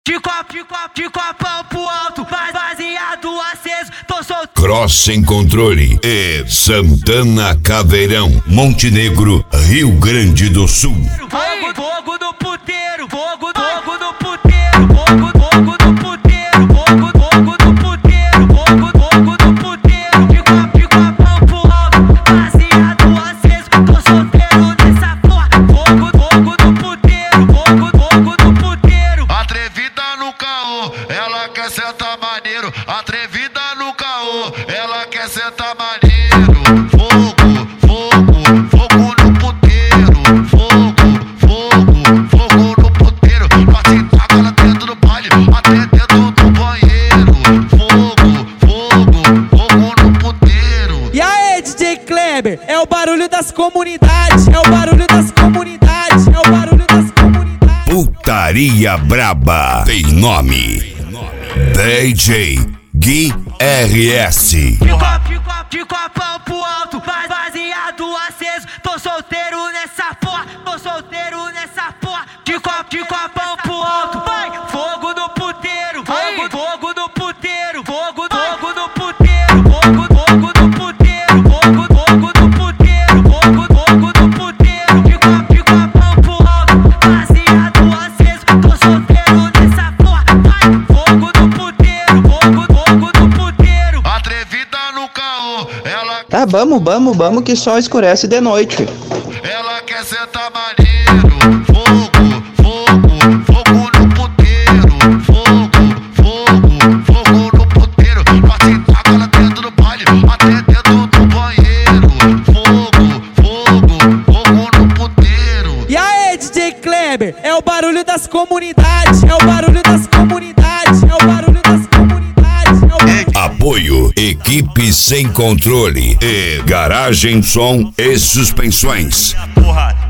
de copão pro alto, baseado aceso, tô solteiro. Cross Sem Controle e Santana Caveirão, Montenegro, Rio Grande do Sul. Fogo no puteiro, fogo no puteiro, fogo no puteiro, fogo no puteiro, fogo no puteiro, de copão pro alto, baseado aceso, tô solteiro nessa porra. Fogo no puteiro, fogo no puteiro. Atrevida no caô, ela quer sentar maneiro. Atrevida no caô, ela quer sentar maneiro. Fogo no puteiro. Fogo no puteiro. Pra sentar ela dentro do baile, até dentro do banheiro. Fogo no puteiro. E aí, DJ Kleber, é o barulho das comunidades, é o barulho das comunidades, é o barulho das comunidades. Putaria Braba tem nome: DJ Gui RS. De copão pro alto, baseado aceso, tô solteiro nessa porra, tô solteiro nessa porra. De copão pro alto, vai, fogo no puteiro, fogo no puteiro, fogo no puteiro, fogo no puteiro, fogo no puteiro, fogo no puteiro. De copão pro alto, baseado aceso, tô solteiro nessa porra, vai, fogo no puteiro, fogo no puteiro. Atrevida no caô, ela Tá, vamos que só escurece de noite. Ela quer sentar maneiro. Fogo no puteiro. Fogo no puteiro. Pra sentar ela dentro do baile, até dentro do banheiro. Fogo no puteiro. E aí, DJ Kleber, é o barulho das comunidades, é o barulho das comunidades, é o barulho das comunidades, é o barulho... Apoio Equipe Sem Controle e Garagem Som e Suspensões. Porra,